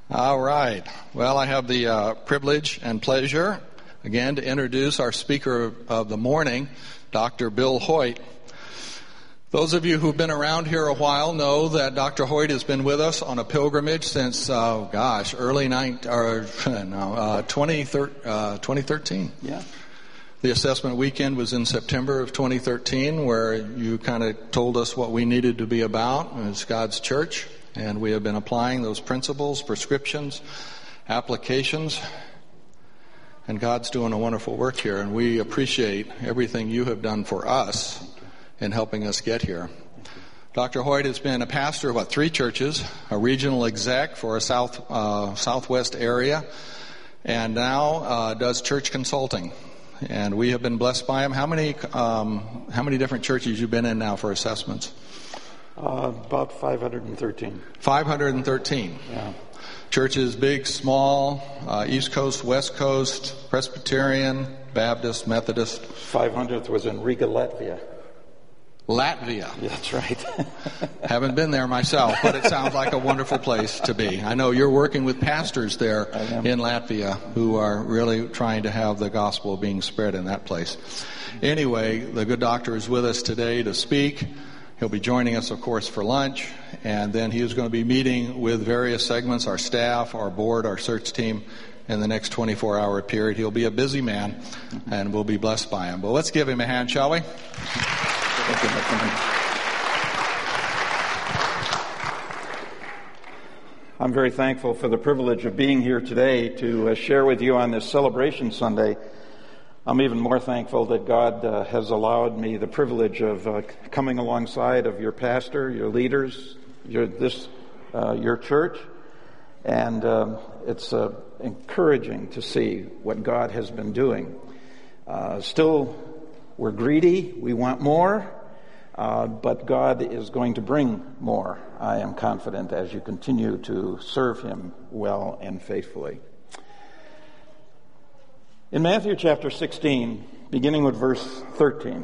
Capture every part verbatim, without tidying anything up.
All right. Well, I have the uh, privilege and pleasure, again, to introduce our speaker of the morning, Doctor Bill Hoyt. Those of you who've been around here a while know that Doctor Hoyt has been with us on a pilgrimage since, uh, gosh, early nine, or, no, uh, twenty thirteen. Yeah. The assessment weekend was in September of twenty thirteen, where you kind of told us what we needed to be about as God's church, and we have been applying those principles, prescriptions, applications, and God's doing a wonderful work here, and we appreciate everything you have done for us in helping us get here. Doctor Hoyt has been a pastor of what, three churches, a regional exec for a south uh, southwest area, and now uh, does church consulting. And we have been blessed by him. How many um, how many different churches you've been in now for assessments? Uh, about five hundred thirteen. five hundred thirteen. Yeah. Churches, big, small, uh, East Coast, West Coast, Presbyterian, Baptist, Methodist. five hundredth was in Riga, Latvia. Latvia. Yeah, that's right. Haven't been there myself, but it sounds like a wonderful place to be. I know you're working with pastors there in Latvia who are really trying to have the gospel being spread in that place. Anyway, the good doctor is with us today to speak. He'll be joining us, of course, for lunch, and then he is going to be meeting with various segments, our staff, our board, our search team, in the next twenty-four hour period. He'll be a busy man, and we'll be blessed by him. But let's give him a hand, shall we? I'm very thankful for the privilege of being here today to uh, share with you on this celebration Sunday. I'm even more thankful that God uh, has allowed me the privilege of uh, coming alongside of your pastor, your leaders, your this uh, your church, and um, it's uh, encouraging to see what God has been doing. Uh, still, we're greedy. We want more. Uh, but God is going to bring more, I am confident, as you continue to serve Him well and faithfully. In Matthew chapter sixteen, beginning with verse thirteen,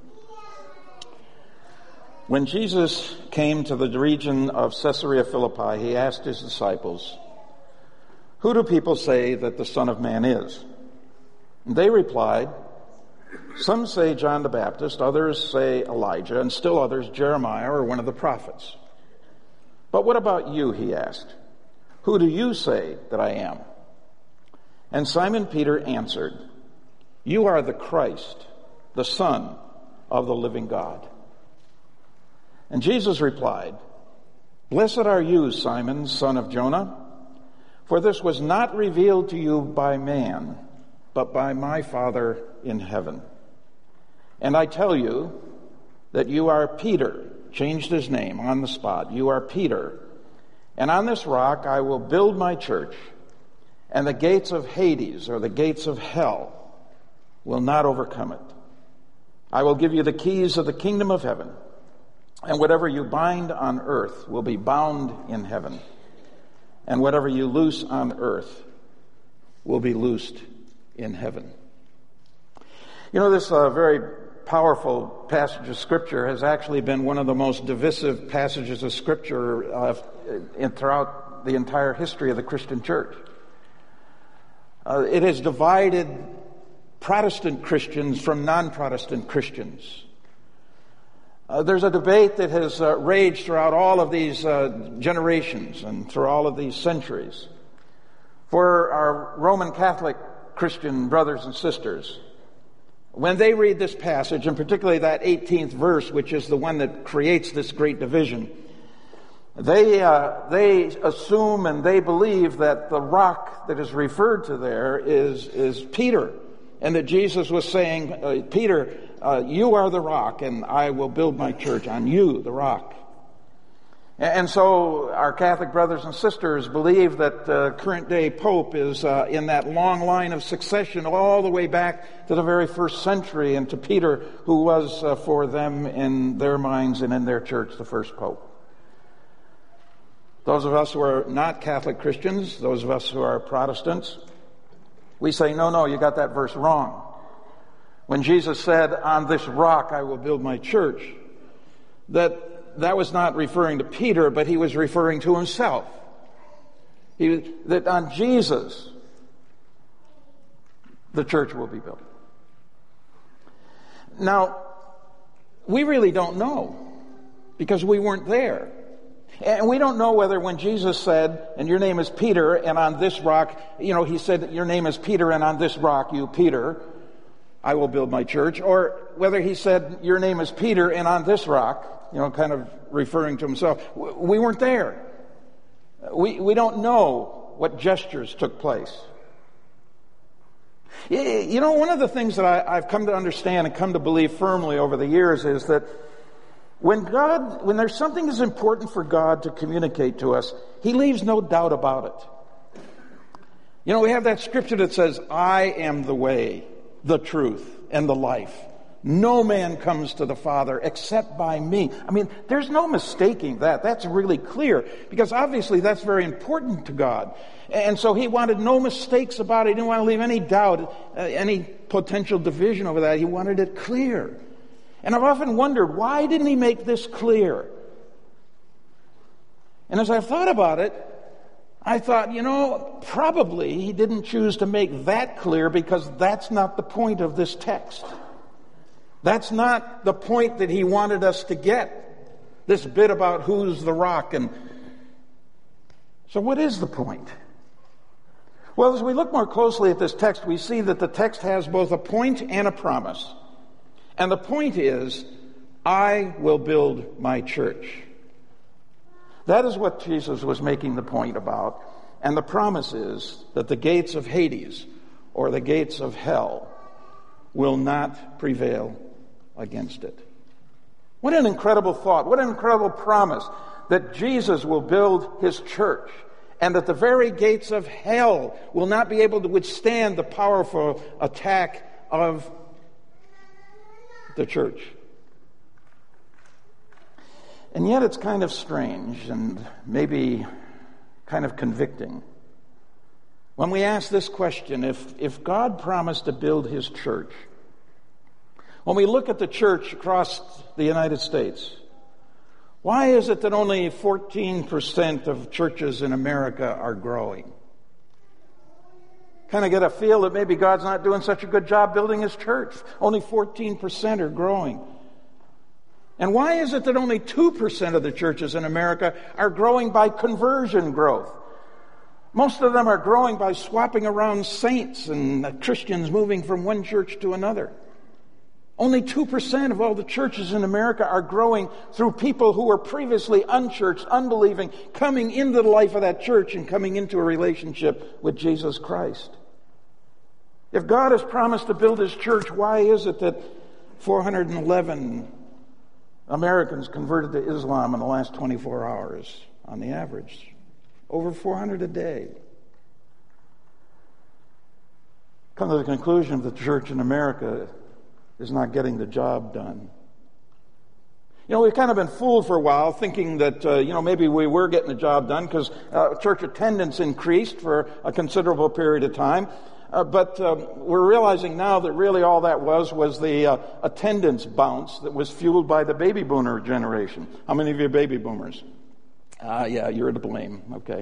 when Jesus came to the region of Caesarea Philippi, he asked his disciples, "Who do people say that the Son of Man is?" And they replied, "Some say John the Baptist, others say Elijah, and still others Jeremiah or one of the prophets. But what about you?" he asked. "Who do you say that I am?" And Simon Peter answered, "You are the Christ, the Son of the living God." And Jesus replied, "Blessed are you, Simon, son of Jonah, for this was not revealed to you by man, but by my Father in heaven. And I tell you that you are Peter," changed his name on the spot, "you are Peter, and on this rock I will build my church, and the gates of Hades, or the gates of hell, will not overcome it. I will give you the keys of the kingdom of heaven, and whatever you bind on earth will be bound in heaven, and whatever you loose on earth will be loosed in heaven." You know, this uh, very powerful passage of Scripture has actually been one of the most divisive passages of Scripture uh, in, throughout the entire history of the Christian church. Uh, it has divided Protestant Christians from non-Protestant Christians. Uh, there's a debate that has uh, raged throughout all of these uh, generations and through all of these centuries. For our Roman Catholic Christian brothers and sisters, when they read this passage, and particularly that eighteenth verse, which is the one that creates this great division, they uh, they assume and they believe that the rock that is referred to there is is Peter, and that Jesus was saying, uh, Peter, uh, you are the rock, and I will build my church on you, the rock. And so our Catholic brothers and sisters believe that the current day Pope is uh, in that long line of succession all the way back to the very first century and to Peter, who was uh, for them in their minds and in their church the first Pope. Those of us who are not Catholic Christians, those of us who are Protestants, we say, no, no, you got that verse wrong. When Jesus said, "On this rock I will build my church," that that was not referring to Peter, but he was referring to himself. He, that on Jesus, the church will be built. Now, we really don't know because we weren't there. And we don't know whether when Jesus said, and your name is Peter, and on this rock, you know, he said, your name is Peter, and on this rock, you, Peter, I will build my church, or whether he said, your name is Peter, and on this rock, you know, kind of referring to himself. We weren't there. We, we don't know what gestures took place. You know, one of the things that I, I've come to understand and come to believe firmly over the years is that when God, when there's something that's important for God to communicate to us, He leaves no doubt about it. You know, we have that scripture that says, I am the way, the truth, and the life. No man comes to the Father except by me. I mean, there's no mistaking that. That's really clear, because obviously that's very important to God. And so He wanted no mistakes about it. He didn't want to leave any doubt, uh, any potential division over that. He wanted it clear. And I've often wondered, why didn't He make this clear? And as I've thought about it, I thought, you know, probably He didn't choose to make that clear because that's not the point of this text. That's not the point that He wanted us to get. This bit about who's the rock. And so what is the point? Well, as we look more closely at this text, we see that the text has both a point and a promise. And the point is, I will build my church. That is what Jesus was making the point about. And the promise is that the gates of Hades, or the gates of hell, will not prevail against it. What an incredible thought. What an incredible promise that Jesus will build His church, and that the very gates of hell will not be able to withstand the powerful attack of the church. And yet it's kind of strange and maybe kind of convicting when we ask this question, if, if God promised to build His church, when we look at the church across the United States, why is it that only fourteen percent of churches in America are growing? Kind of get a feel that maybe God's not doing such a good job building His church. Only fourteen percent are growing. And why is it that only two percent of the churches in America are growing by conversion growth? Most of them are growing by swapping around saints and Christians moving from one church to another. Only two percent of all the churches in America are growing through people who were previously unchurched, unbelieving, coming into the life of that church and coming into a relationship with Jesus Christ. If God has promised to build His church, why is it that four hundred eleven Americans converted to Islam in the last twenty-four hours on the average? Over four hundred a day. Come to the conclusion that the church in America is not getting the job done. You know, we've kind of been fooled for a while thinking that, uh, you know, maybe we were getting the job done because uh, church attendance increased for a considerable period of time. Uh, but uh, we're realizing now that really all that was was the uh, attendance bounce that was fueled by the baby boomer generation. How many of you are baby boomers? Ah, uh, yeah, you're to blame. Okay.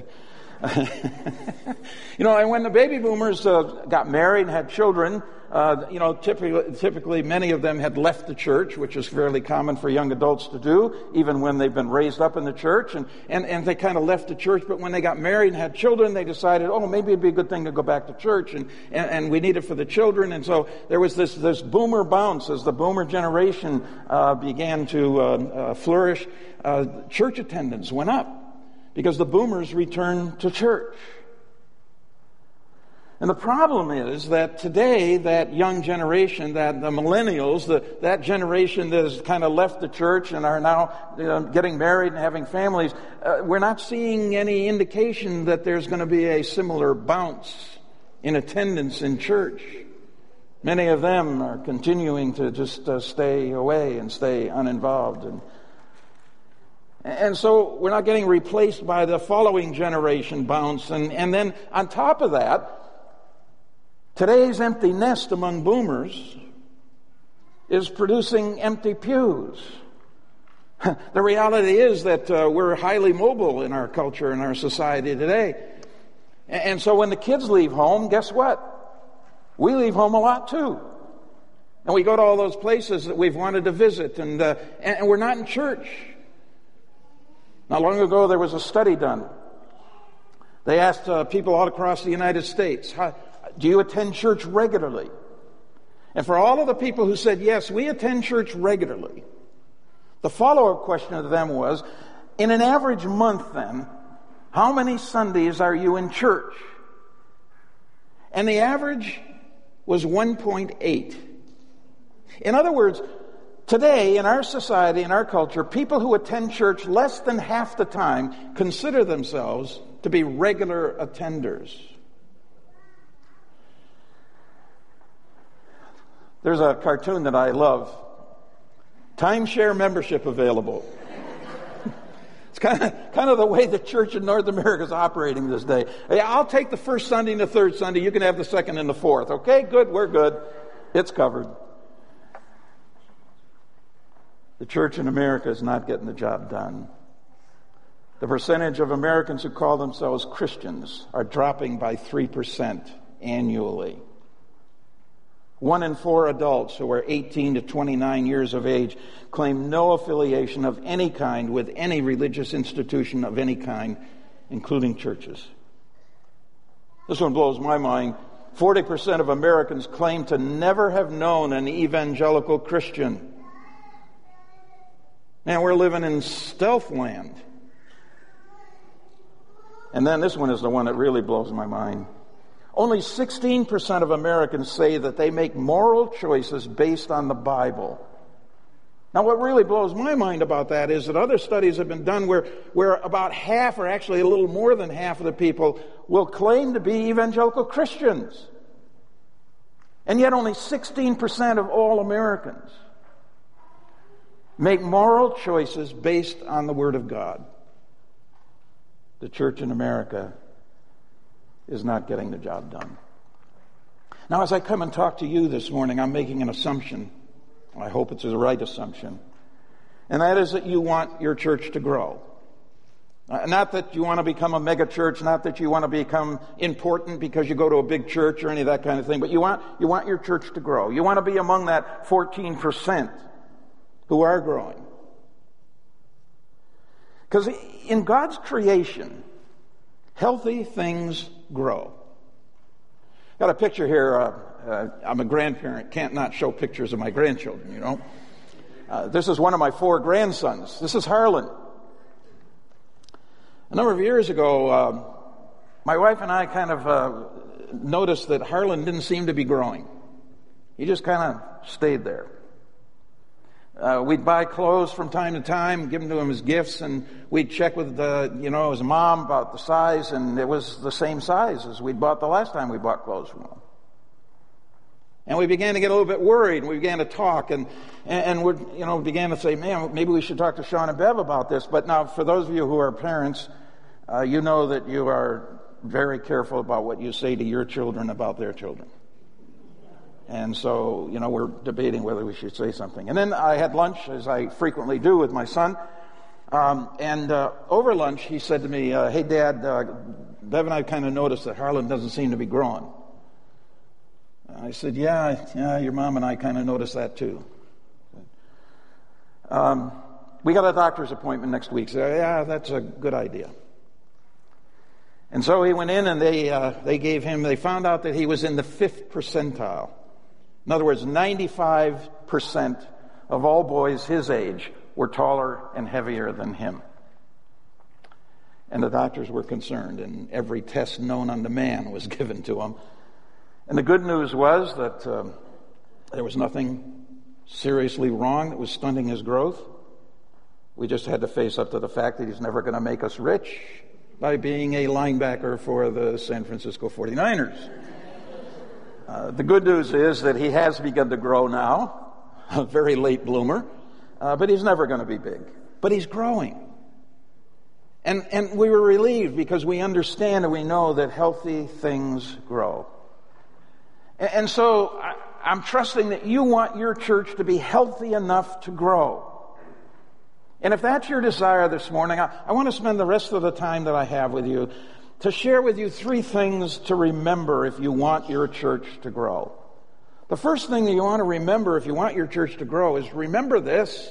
You know, and when the baby boomers uh, got married and had children, uh, you know, typically, typically many of them had left the church, which is fairly common for young adults to do, even when they've been raised up in the church, and, and, and they kind of left the church, but when they got married and had children, they decided, oh, maybe it'd be a good thing to go back to church, and, and, and we need it for the children, and so there was this, this boomer bounce as the boomer generation uh, began to uh, uh, flourish. Uh, church attendance went up because the boomers returned to church. And the problem is that today, that young generation, that the millennials, the, that generation that has kind of left the church and are now you know, getting married and having families, uh, we're not seeing any indication that there's going to be a similar bounce in attendance in church. Many of them are continuing to just uh, stay away and stay uninvolved. And, and so we're not getting replaced by the following generation bounce. And, and then on top of that, today's empty nest among boomers is producing empty pews. The reality is that uh, we're highly mobile in our culture and our society today. And so when the kids leave home, guess what? We leave home a lot too. And we go to all those places that we've wanted to visit, and, uh, and we're not in church. Not long ago, there was a study done. They asked uh, people all across the United States, how, do you attend church regularly? And for all of the people who said, yes, we attend church regularly, the follow-up question to them was, in an average month then, how many Sundays are you in church? And the average was one point eight. In other words, today in our society, in our culture, people who attend church less than half the time consider themselves to be regular attenders. There's a cartoon that I love. Timeshare membership available. It's kind of, kind of the way the church in North America is operating this day. Hey, I'll take the first Sunday and the third Sunday. You can have the second and the fourth. Okay, good, we're good. It's covered. The church in America is not getting the job done. The percentage of Americans who call themselves Christians are dropping by three percent annually. One in four adults who are eighteen to twenty-nine years of age claim no affiliation of any kind with any religious institution of any kind, including churches. This one blows my mind. forty percent of Americans claim to never have known an evangelical Christian. Man, we're living in stealth land. And then this one is the one that really blows my mind. Only sixteen percent of Americans say that they make moral choices based on the Bible. Now, what really blows my mind about that is that other studies have been done where, where about half, or actually a little more than half of the people, will claim to be evangelical Christians. And yet only sixteen percent of all Americans make moral choices based on the Word of God. The church in America is not getting the job done. Now, as I come and talk to you this morning, I'm making an assumption. I hope it's the right assumption. And that is that you want your church to grow. Uh, not that you want to become a mega church, not that you want to become important because you go to a big church or any of that kind of thing, but you want, you want your church to grow. You want to be among that fourteen percent who are growing. Because in God's creation, healthy things grow. Got a picture here. Uh, uh, I'm a grandparent. Can't not show pictures of my grandchildren, you know. Uh, this is one of my four grandsons. This is Harlan. A number of years ago, uh, my wife and I kind of uh, noticed that Harlan didn't seem to be growing. He just kind of stayed there. Uh, we'd buy clothes from time to time, give them to him as gifts, and we'd check with the, you know, his mom about the size, and it was the same size as we'd bought the last time we bought clothes from him. And we began to get a little bit worried, and we began to talk, and and we, you know, began to say, man, maybe we should talk to Sean and Bev about this. But now, for those of you who are parents, uh, you know that you are very careful about what you say to your children about their children. And so, you know, we're debating whether we should say something. And then I had lunch, as I frequently do with my son. Um, and uh, over lunch, he said to me, uh, hey, Dad, uh, Bev and I kind of noticed that Harlan doesn't seem to be growing. I said, yeah, yeah, your mom and I kind of noticed that too. Um, we got a doctor's appointment next week. So, yeah, that's a good idea. And so he went in and they uh, they gave him, they found out that he was in the fifth percentile. In other words, ninety-five percent of all boys his age were taller and heavier than him. And the doctors were concerned, and every test known unto man was given to him. And the good news was that uh, there was nothing seriously wrong that was stunting his growth. We just had to face up to the fact that he's never going to make us rich by being a linebacker for the San Francisco forty-niners. Uh, the good news is that he has begun to grow now, a very late bloomer, uh, but he's never going to be big. But he's growing. And, and we were relieved because we understand and we know that healthy things grow. And, and so I, I'm trusting that you want your church to be healthy enough to grow. And if that's your desire this morning, I, I want to spend the rest of the time that I have with you to share with you three things to remember if you want your church to grow. The first thing that you want to remember if you want your church to grow is remember this.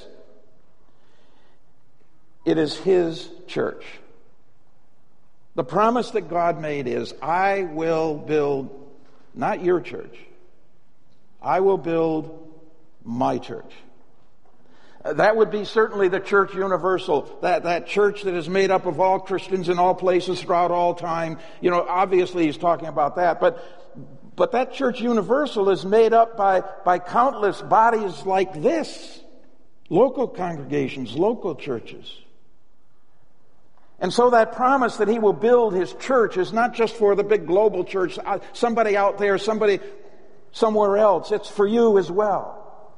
It is His church. The promise that God made is, I will build, not your church, I will build my church. That would be certainly the church universal, that, that church that is made up of all Christians in all places throughout all time. You know, obviously he's talking about that, but but that church universal is made up by, by countless bodies like this. Local congregations, local churches. And so that promise that He will build His church is not just for the big global church, somebody out there, somebody somewhere else. It's for you as well.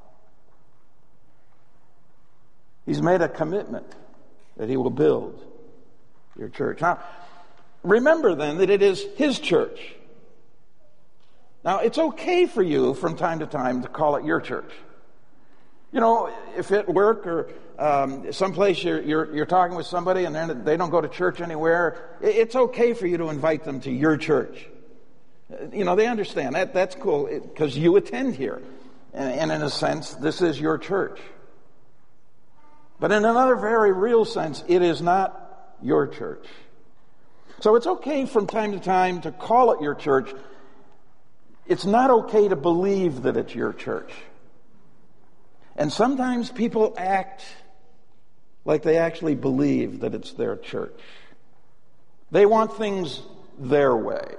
He's made a commitment that He will build your church. Now, remember then that it is His church. Now, it's okay for you from time to time to call it your church. You know, if at work or um, someplace you're, you're, you're talking with somebody and they don't go to church anywhere, it's okay for you to invite them to your church. You know, they understand that. That's cool because you attend here. And, and in a sense, this is your church. But in another very real sense, it is not your church. So it's okay from time to time to call it your church. It's not okay to believe that it's your church. And sometimes people act like they actually believe that it's their church. They want things their way.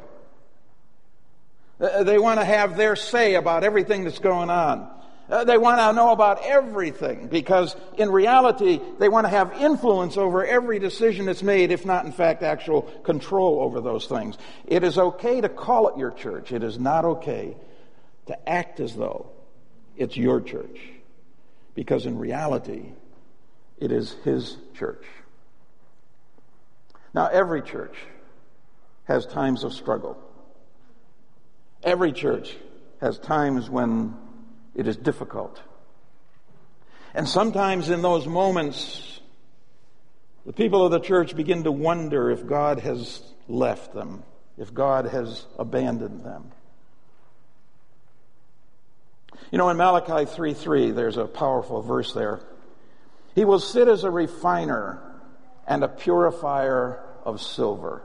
They want to have their say about everything that's going on. They want to know about everything because in reality, they want to have influence over every decision that's made, if not, in fact, actual control over those things. It is okay to call it your church. It is not okay to act as though it's your church. Because in reality, it is His church. Now, every church has times of struggle. Every church has times when it is difficult. And sometimes in those moments, the people of the church begin to wonder if God has left them, if God has abandoned them. You know, in Malachi three three, there's a powerful verse there. He will sit as a refiner and a purifier of silver.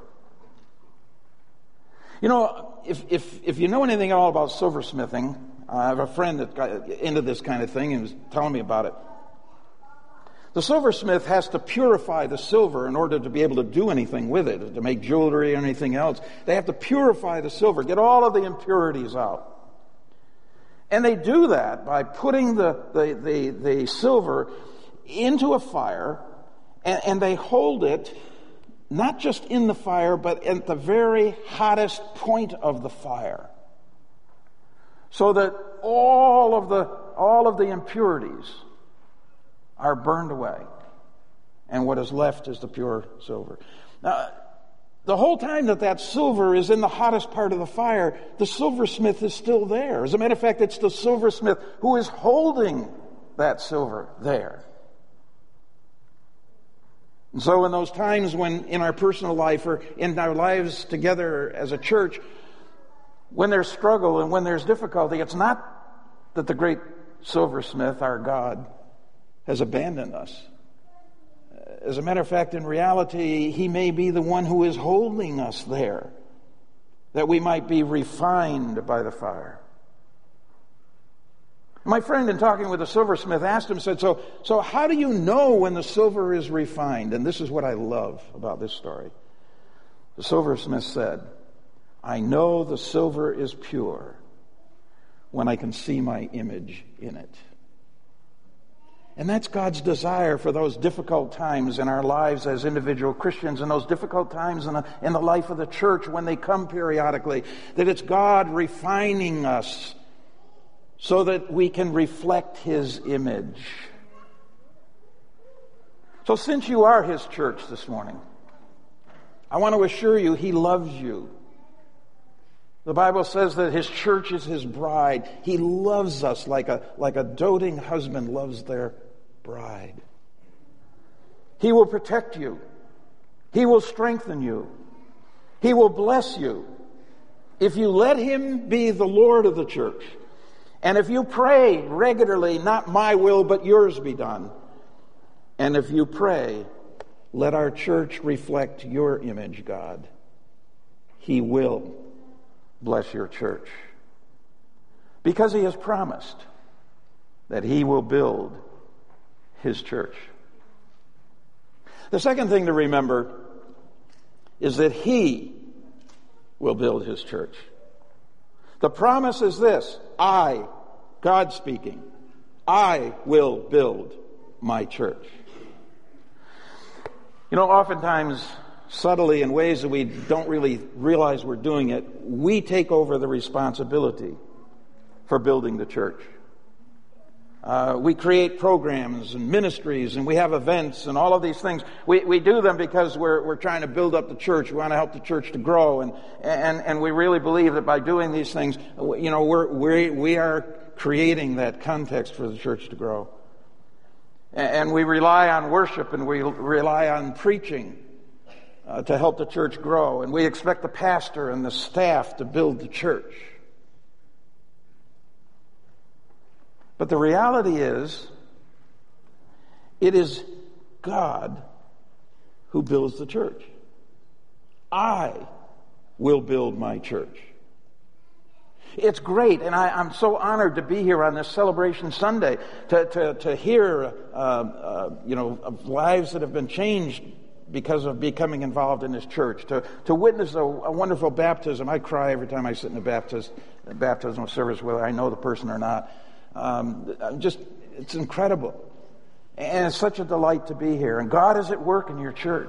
You know, if if if you know anything at all about silversmithing, I have a friend that got into this kind of thing and was telling me about it. The silversmith has to purify the silver in order to be able to do anything with it, to make jewelry or anything else. They have to purify the silver, get all of the impurities out. And they do that by putting the, the, the, the silver into a fire, and, and they hold it not just in the fire, but at the very hottest point of the fire. So that all of the all of the impurities are burned away. And what is left is the pure silver. Now, the whole time that that silver is in the hottest part of the fire, the silversmith is still there. As a matter of fact, it's the silversmith who is holding that silver there. And so in those times when in our personal life or in our lives together as a church, when there's struggle and when there's difficulty, it's not that the great silversmith, our God, has abandoned us. As a matter of fact, in reality, He may be the one who is holding us there, that we might be refined by the fire. My friend, in talking with the silversmith, asked him, said, so, so how do you know when the silver is refined? And this is what I love about this story. The silversmith said, I know the silver is pure when I can see my image in it. And that's God's desire for those difficult times in our lives as individual Christians and those difficult times in the, in the life of the church when they come periodically. That it's God refining us so that we can reflect His image. So since you are His church this morning, I want to assure you He loves you. The Bible says that His church is His bride. He loves us like a, like a doting husband loves their bride. He will protect you. He will strengthen you. He will bless you if you let him be the Lord of the church. And if you pray regularly, not my will, but yours be done. And if you pray, let our church reflect your image, God. He will bless your church. Because he has promised that he will build his church. The second thing to remember is that he will build his church. The promise is this: I, God speaking, I will build my church. You know, oftentimes, subtly, in ways that we don't really realize we're doing it, we take over the responsibility for building the church. Uh, we create programs and ministries, and we have events and all of these things. We we do them because we're we're trying to build up the church. We want to help the church to grow, and and and we really believe that by doing these things, you know, we're we we are creating that context for the church to grow. And we rely on worship, and we rely on preaching uh, to help the church grow, and we expect the pastor and the staff to build the church. But the reality is, it is God who builds the church. I will build my church. It's great, and I, I'm so honored to be here on this Celebration Sunday to to, to hear, uh, uh, you know, of lives that have been changed because of becoming involved in this church. To to witness a, a wonderful baptism. I cry every time I sit in a baptist, baptismal service, whether I know the person or not. Um, just, it's incredible. And it's such a delight to be here. And God is at work in your church.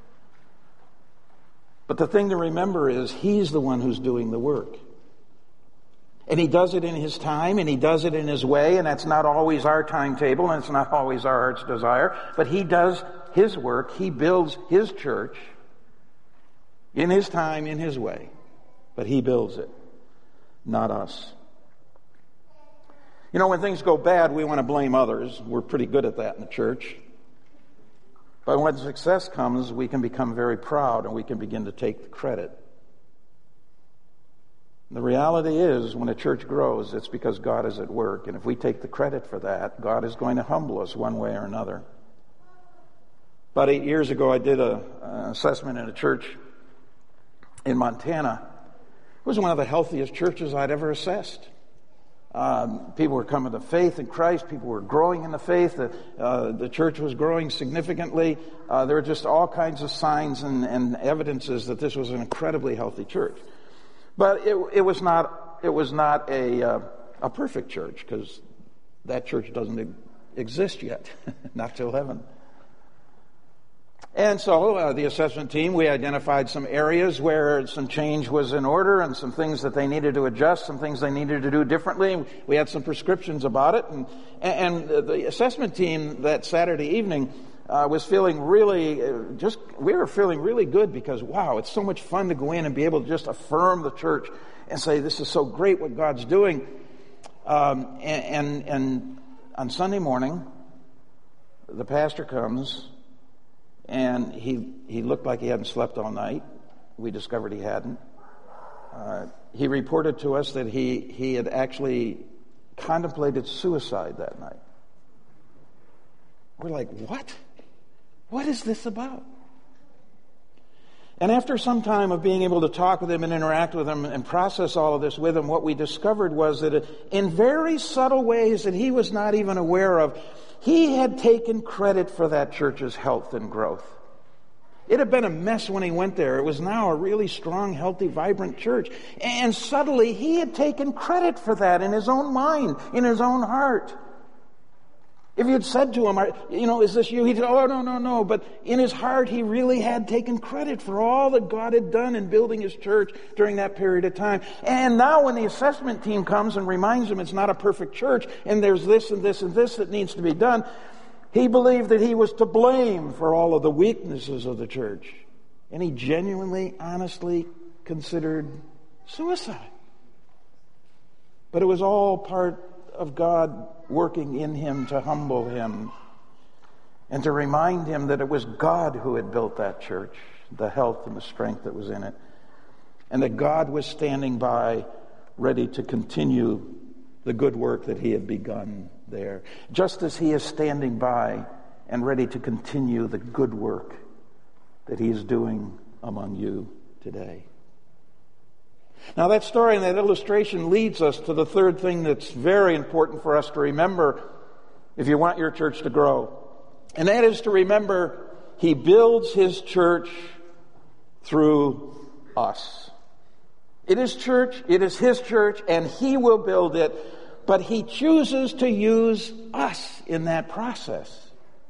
But the thing to remember is he's the one who's doing the work. And he does it in his time, and he does it in his way, and that's not always our timetable, and it's not always our heart's desire. But he does his work. He builds his church in his time, in his way. But he builds it, not us. You know, when things go bad, we want to blame others. We're pretty good at that in the church. But when success comes, we can become very proud, and we can begin to take the credit. The reality is, when a church grows, it's because God is at work. And if we take the credit for that, God is going to humble us one way or another. About eight years ago, I did a, an assessment in a church in Montana. It was one of the healthiest churches I'd ever assessed. Um, people were coming to faith in Christ. People were growing in the faith. The, uh, the church was growing significantly. Uh, there were just all kinds of signs and, and evidences that this was an incredibly healthy church. But it, it was not. It was not a uh, a perfect church, because that church doesn't exist yet, not till heaven. And so uh, the assessment team, we identified some areas where some change was in order and some things that they needed to adjust, some things they needed to do differently. We had some prescriptions about it. And, and the assessment team that Saturday evening uh, was feeling really, uh, just, we were feeling really good because, wow, it's so much fun to go in and be able to just affirm the church and say, this is so great what God's doing. Um, and, and, and on Sunday morning, the pastor comes. And he he looked like he hadn't slept all night. We discovered he hadn't. Uh, he reported to us that he, he had actually contemplated suicide that night. We're like, what? What is this about? And after some time of being able to talk with him and interact with him and process all of this with him, what we discovered was that in very subtle ways that he was not even aware of, he had taken credit for that church's health and growth. It had been a mess when he went there. It was now a really strong, healthy, vibrant church. And subtly, he had taken credit for that in his own mind, in his own heart. If you had said to him, you know, is this you? He'd say, oh, no, no, no. But in his heart, he really had taken credit for all that God had done in building his church during that period of time. And now when the assessment team comes and reminds him it's not a perfect church, and there's this and this and this that needs to be done, he believed that he was to blame for all of the weaknesses of the church. And he genuinely, honestly considered suicide. But it was all part of God working in him to humble him and to remind him that it was God who had built that church, the health and the strength that was in it, and that God was standing by, ready to continue the good work that he had begun there. Just as he is standing by and ready to continue the good work that he is doing among you today. Now that story and that illustration leads us to the third thing that's very important for us to remember if you want your church to grow. And that is to remember he builds his church through us. It is church, it is his church, and he will build it, but he chooses to use us in that process.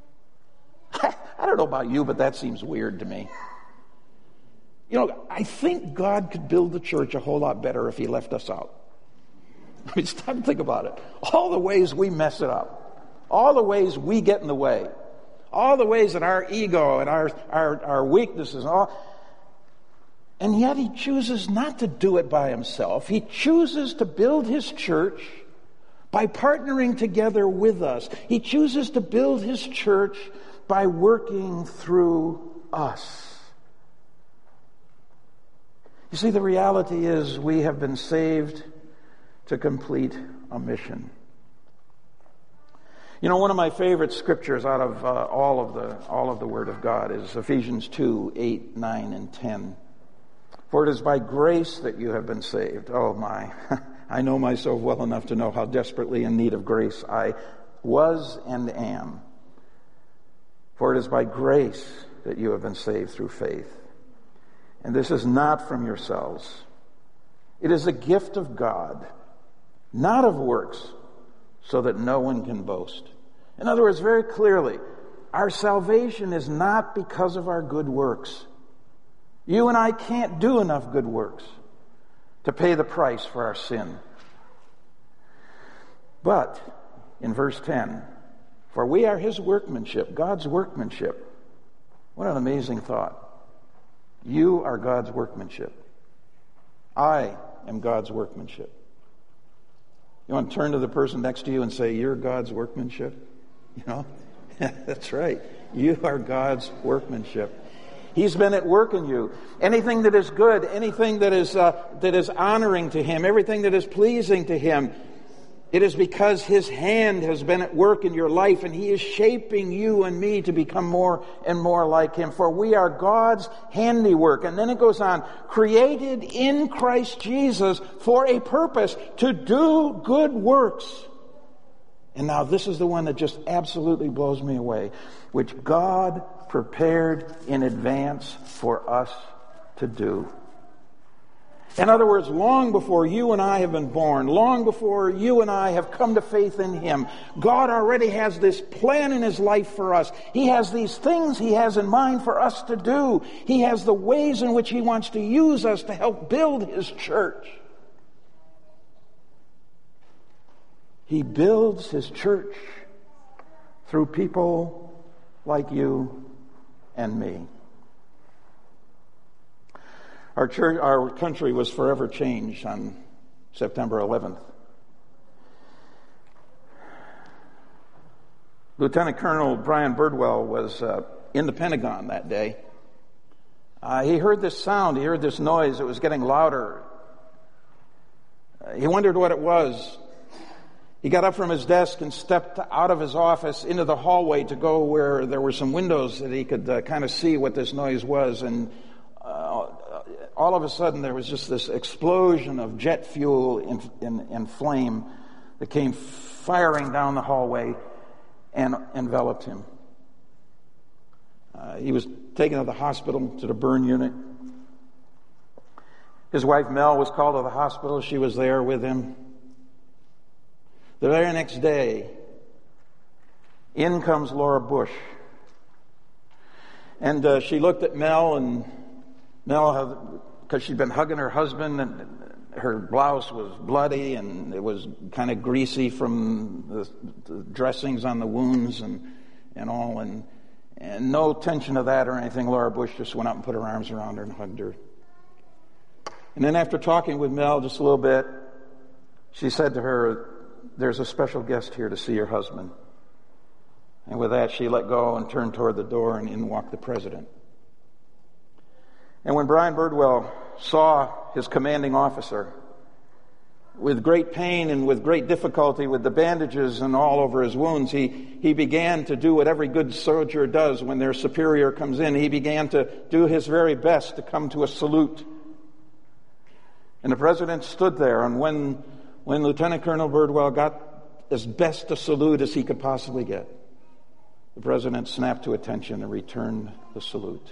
I don't know about you, but that seems weird to me. You know, I think God could build the church a whole lot better if he left us out. I mean, stop and think about it. All the ways we mess it up. All the ways we get in the way. All the ways that our ego and our, our, our weaknesses, all, and yet he chooses not to do it by himself. He chooses to build his church by partnering together with us. He chooses to build his church by working through us. You see, the reality is we have been saved to complete a mission. You know, one of my favorite scriptures out of uh, all of the all of the Word of God is Ephesians two, eight, nine, and ten. For it is by grace that you have been saved. Oh my, I know myself well enough to know how desperately in need of grace I was and am. For it is by grace that you have been saved through faith. And this is not from yourselves. It is a gift of God, not of works, so that no one can boast. In other words, very clearly, our salvation is not because of our good works. You and I can't do enough good works to pay the price for our sin. But, in verse ten, for we are his workmanship, God's workmanship. What an amazing thought. You are God's workmanship. I am God's workmanship. You want to turn to the person next to you and say, you're God's workmanship? You know? That's right. You are God's workmanship. He's been at work in you. Anything that is good, anything that is uh, that is honoring to him, everything that is pleasing to him, it is because his hand has been at work in your life, and he is shaping you and me to become more and more like him. For we are God's handiwork. And then it goes on, created in Christ Jesus for a purpose, to do good works. And now this is the one that just absolutely blows me away, which God prepared in advance for us to do. In other words, long before you and I have been born, long before you and I have come to faith in him, God already has this plan in his life for us. He has these things he has in mind for us to do. He has the ways in which he wants to use us to help build his church. He builds his church through people like you and me. Our church, our country was forever changed on September eleventh. Lieutenant Colonel Brian Birdwell was uh, in the Pentagon that day. Uh, he heard this sound, he heard this noise, it was getting louder. Uh, he wondered what it was. He got up from his desk and stepped out of his office into the hallway to go where there were some windows that he could uh, kind of see what this noise was. And uh, all of a sudden there was just this explosion of jet fuel and in, in, in flame that came firing down the hallway and enveloped him. Uh, he was taken to the hospital, to the burn unit. His wife Mel was called to the hospital. She was there with him. The very next day, in comes Laura Bush. And uh, she looked at Mel, and Mel, because she'd been hugging her husband, and her blouse was bloody, and it was kind of greasy from the, the dressings on the wounds and, and all. And, and no tension of that or anything. Laura Bush just went up and put her arms around her and hugged her. And then after talking with Mel just a little bit, she said to her, "There's a special guest here to see your husband." And with that, she let go and turned toward the door, and in walked the president. And when Brian Birdwell saw his commanding officer. With great pain and with great difficulty, with the bandages and all over his wounds, he, he began to do what every good soldier does when their superior comes in. He began to do his very best to come to a salute. And the president stood there, and when, when Lieutenant Colonel Birdwell got as best a salute as he could possibly get, the president snapped to attention and returned the salute.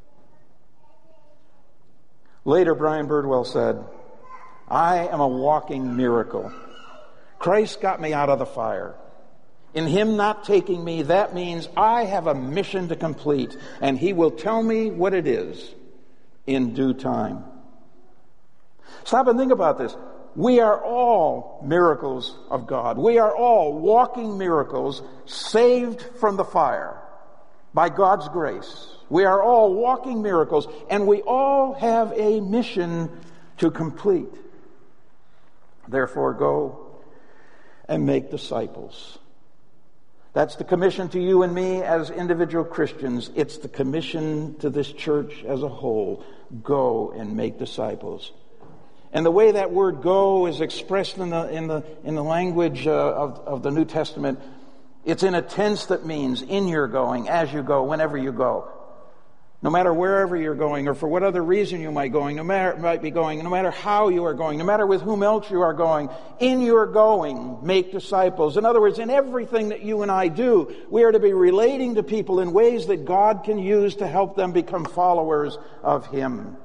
Later, Brian Birdwell said, "I am a walking miracle. Christ got me out of the fire. In him not taking me, that means I have a mission to complete, and he will tell me what it is in due time." Stop and think about this. We are all miracles of God. We are all walking miracles saved from the fire by God's grace. We are all walking miracles, and we all have a mission to complete. Therefore, go and make disciples. That's the commission to you and me as individual Christians. It's the commission to this church as a whole. Go and make disciples. And the way that word "go" is expressed in the in the in the language uh, of of the New Testament, it's in a tense that means in your going, as you go, whenever you go. No matter wherever you're going, or for what other reason you might going, no matter might be going, no matter how you are going, no matter with whom else you are going, in your going, make disciples. In other words, in everything that you and I do, we are to be relating to people in ways that God can use to help them become followers of Him.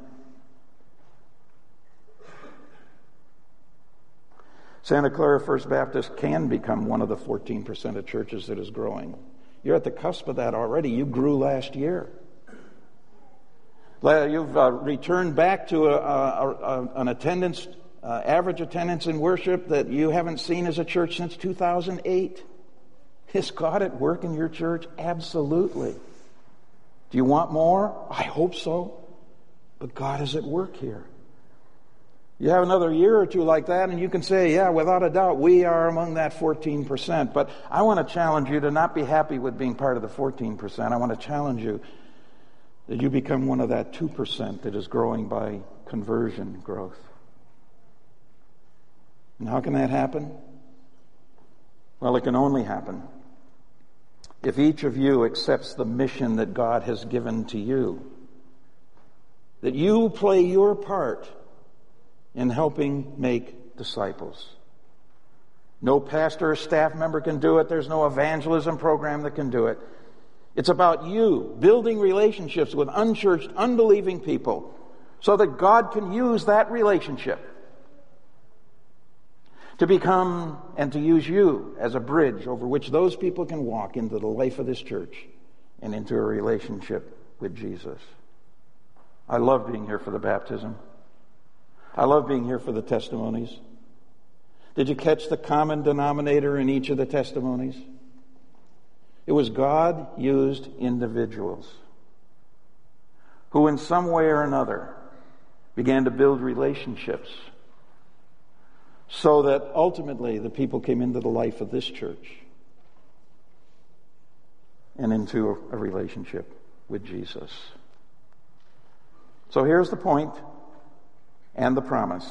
Santa Clara First Baptist can become one of the fourteen percent of churches that is growing. You're at the cusp of that already. You grew last year. You've uh, returned back to a, a, a, an attendance, uh, average attendance in worship that you haven't seen as a church since two thousand eight. Is God at work in your church? Absolutely. Do you want more? I hope so. But God is at work here. You have another year or two like that, and you can say, yeah, without a doubt, we are among that fourteen percent. But I want to challenge you to not be happy with being part of the fourteen percent. I want to challenge you that you become one of that two percent that is growing by conversion growth. And how can that happen? Well, it can only happen if each of you accepts the mission that God has given to you. That you play your part in helping make disciples. No pastor or staff member can do it. There's no evangelism program that can do it. It's about you building relationships with unchurched, unbelieving people so that God can use that relationship to become and to use you as a bridge over which those people can walk into the life of this church and into a relationship with Jesus. I love being here for the baptism. I love being here for the testimonies. Did you catch the common denominator in each of the testimonies? It was God used individuals who in some way or another began to build relationships so that ultimately the people came into the life of this church and into a relationship with Jesus. So here's the point and the promise.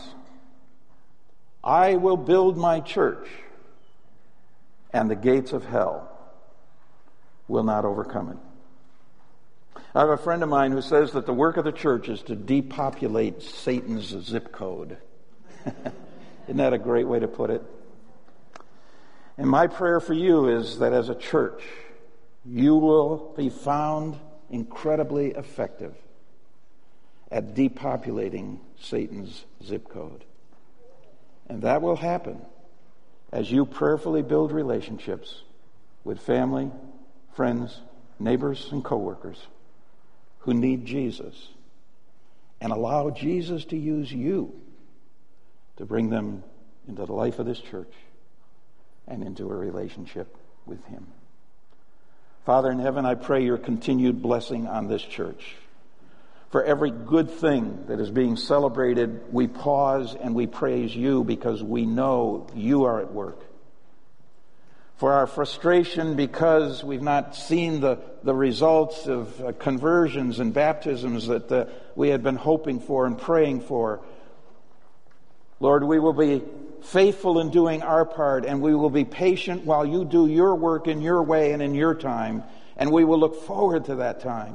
I will build my church, and the gates of hell will not overcome it. I have a friend of mine who says that the work of the church is to depopulate Satan's zip code. Isn't that a great way to put it? And my prayer for you is that as a church, you will be found incredibly effective at depopulating Satan's zip code. And that will happen as you prayerfully build relationships with family, friends, neighbors, and coworkers who need Jesus, and allow Jesus to use you to bring them into the life of this church and into a relationship with Him. Father in heaven, I pray your continued blessing on this church. For every good thing that is being celebrated, we pause and we praise you because we know you are at work. For our frustration because we've not seen the, the results of uh, conversions and baptisms that uh, we had been hoping for and praying for, Lord, we will be faithful in doing our part, and we will be patient while you do your work in your way and in your time, and we will look forward to that time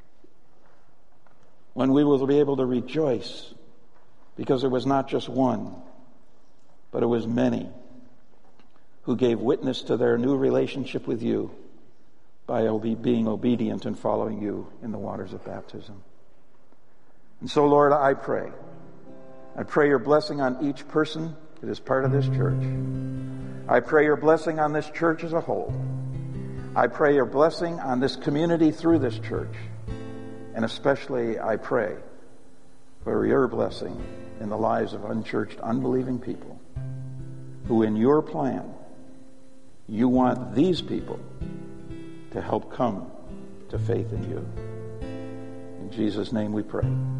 when we will be able to rejoice, because it was not just one, but it was many who gave witness to their new relationship with you by obe- being obedient and following you in the waters of baptism. And so, Lord, I pray. I pray your blessing on each person that is part of this church. I pray your blessing on this church as a whole. I pray your blessing on this community through this church. And especially, I pray for your blessing in the lives of unchurched, unbelieving people who, in your plan, you want these people to help come to faith in you. In Jesus' name we pray.